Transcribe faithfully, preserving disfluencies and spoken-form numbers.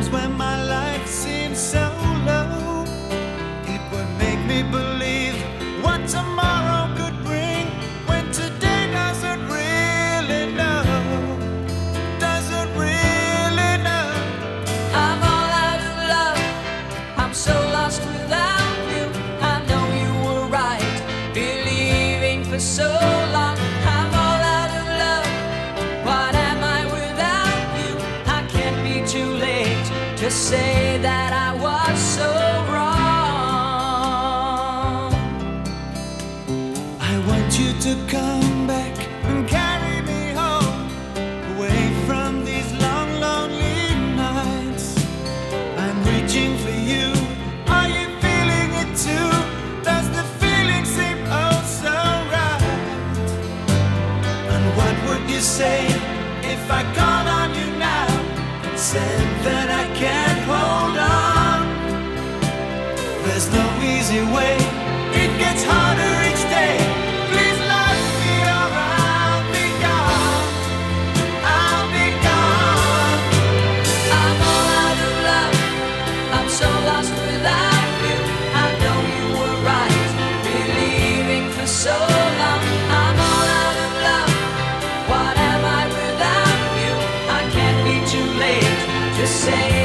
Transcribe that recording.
times when my life seems so low, it would make me believe what tomorrow could bring, when today doesn't really know, doesn't really know. I'm all out of love, I'm so lost without you. I know you were right, believing for so long. I'm all out of love, what am I without you? I can't be too late to say that I was so wrong. I want you to come back and carry me home, away from these long, lonely nights. I'm reaching for you. Are you feeling it too? Does the feeling seem oh so right? And what would you say if I called on you now and said that I can't hold on? There's no easy way, it gets harder each day. Please love me or I'll be gone, I'll be gone. I'm all out of love, I'm so lost without you. I know you were right, believing for so long. I'm all out of love, what am I without you? I can't be too late to say